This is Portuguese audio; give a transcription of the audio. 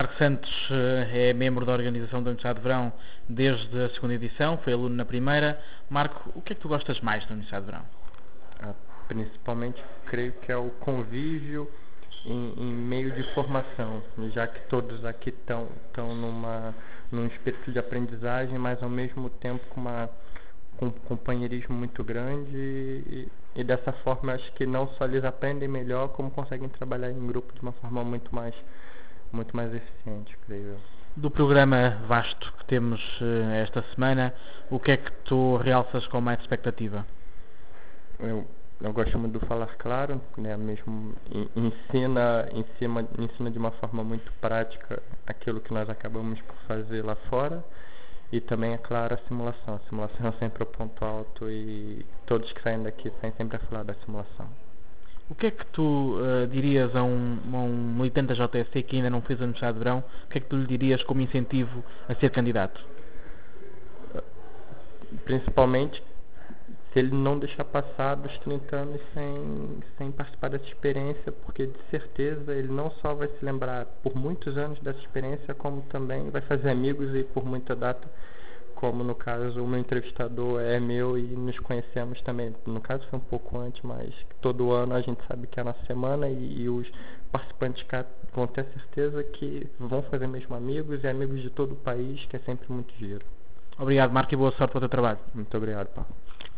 Marco Santos é membro da organização da Universidade de Verão desde a segunda edição, foi aluno na primeira. Marco, o que é que tu gostas mais da Universidade de Verão? Principalmente, creio que é o convívio em meio de formação, já que todos aqui estão num espírito de aprendizagem, mas ao mesmo tempo com um companheirismo muito grande e dessa forma acho que não só eles aprendem melhor, como conseguem trabalhar em grupo de uma forma muito mais eficiente, creio eu. Do programa vasto que temos esta semana, o que é que tu realças com mais expectativa? Eu gosto muito do Falar Claro, né? Mesmo ensina de uma forma muito prática aquilo que nós acabamos por fazer lá fora. E também, é claro, a simulação. A simulação é sempre o ponto alto e todos que saem daqui saem sempre a falar da simulação. O que é que tu dirias a um militante da JSC que ainda não fez a Universidade de Verão? O que é que tu lhe dirias como incentivo a ser candidato? Principalmente se ele não deixar passar dos 30 anos sem participar dessa experiência, porque de certeza ele não só vai se lembrar por muitos anos dessa experiência, como também vai fazer amigos e por muita data, como no caso o meu entrevistador é meu e nos conhecemos também. No caso foi um pouco antes, mas todo ano a gente sabe que é a nossa semana e os participantes cá vão ter certeza que vão fazer mesmo amigos e amigos de todo o país, que é sempre muito giro. Obrigado, Marco, e boa sorte para o teu trabalho. Muito obrigado, Paulo.